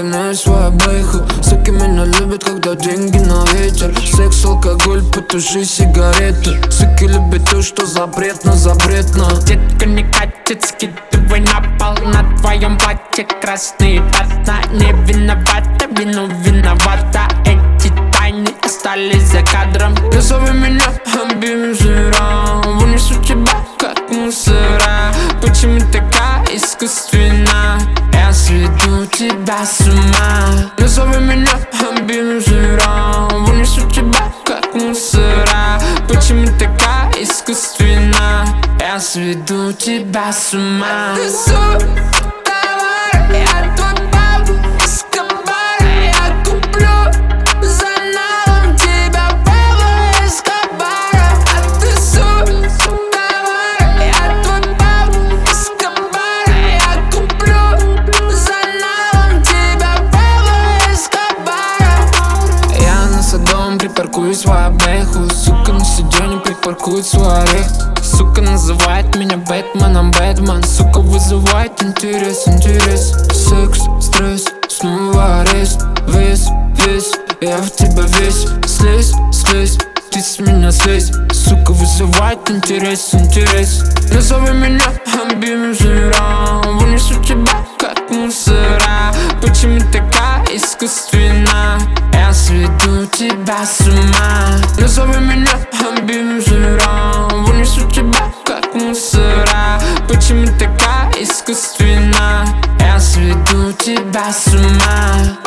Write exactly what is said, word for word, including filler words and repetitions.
равняю свою байху. Суки меня любят, когда деньги на ветер. Секс, алкоголь, потуши сигареты. Суки любят то, что запретно, запретно. Детка не катит, скидывай на пол. На твоем платье красные пятна. Не виновата, вину виновата. Эти тайны остались за кадром. Назови меня абьюзером. Вынесу тебя как мусора. Почему такая искусственная? Я сведу тебя с ума. Назови меня абьюзером. Вынесу тебя как мусора. Почему такая искусственная? Я сведу тебя с ума. Ты суть товара, я твой бабу Эскобара. Я куплю за налом тебя Пабло Эскобара. А ты суть товара, я твой бабу Эскобара. Я куплю за налом тебя Пабло Эскобара. Я на Содом припаркую свою бэху. Сука на сиденье припаркует свой орех. Сука называет меня Бэтменом, Бэтмен. Сука вызывает интерес, интерес. Секс, стресс, снова арест. Весь, весь, я в тебя весь. Слезь, слезь, ты с меня слезь. Сука вызывает интерес, интерес. Назови меня абьюзером. Вынесу тебя как мусора. Почему такая искусственная? Я сведу тебя с ума. Назови меня абьюзером. Вынесу тебя как мусора. Почему такая искусственная? Я сведу тебя с ума.